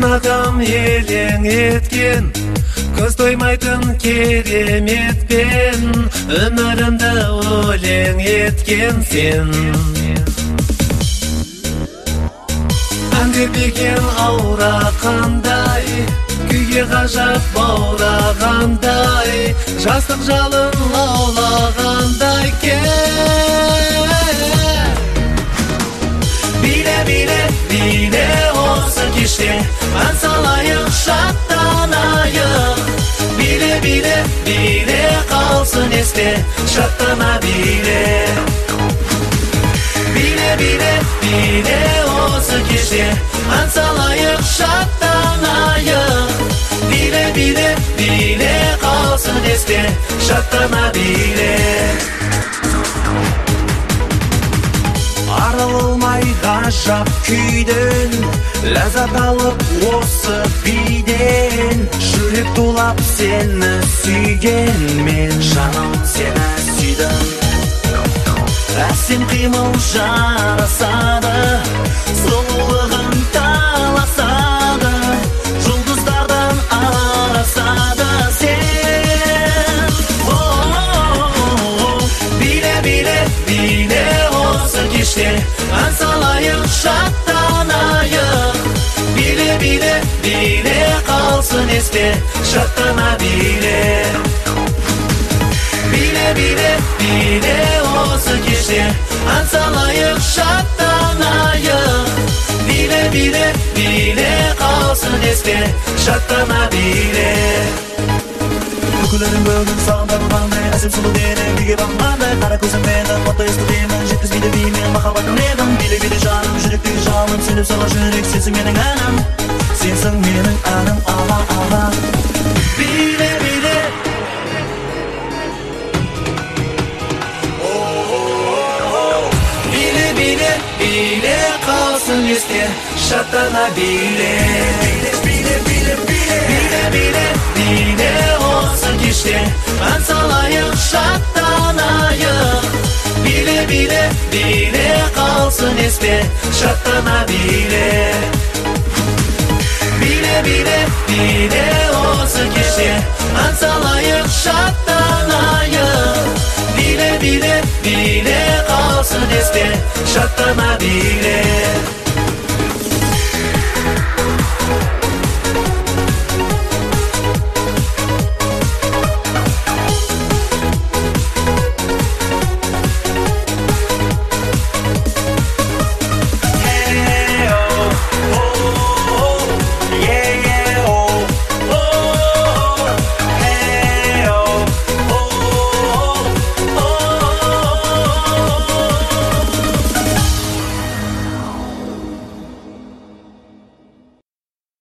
Анағам елең еткен, көз тоймайтын кереметпен, өмірімді өлең еткен сен. Әндербеген аурақандай, күйге ғажап баурағандай, жастық жалын лаулағандай кел. Биле осы кеште, ән салайық, шаттанайық. Биле қалсын есте, шаттана биле. Биле осы кеште, ән салайық, шаттанайық. Биле қалсын есте, шаттана биле. Арылмай ғажап күйден, ләззат алып осы биден. Жүрек тулап сені сүйген мен, жаным сені сүйдім. Әсем қимыл жарасады, сұлулығын таласады, жұлдыздардан арасады сен. Биле осы кеште, ән салайық, шаттанайық. Биле қалсын есте, шаттана биле. Биле осы кеште, ән салайық, шаттанайық. Биле қалсын есте, шаттана биле. Күлкілерің бүгін сағында болғандай, әсем сұлу денең неге бағынғандай. Қара көзім менің, отты есті деймін, жеткізбейді беймен махаббатым лебім. Биле жаным, жүректегі жалын, сеніп сала жүрек, сенсің менің әнім. Сенсің менің әнім, ала. Биле қалсын есте, шаттана биле. Биле осы кеште, ән салайық, шаттанайық. Биле қалсын есте, шаттана биле. Биле осы кеште, ән салайық, шаттанайық. Биле қалсын есте, шаттана биле.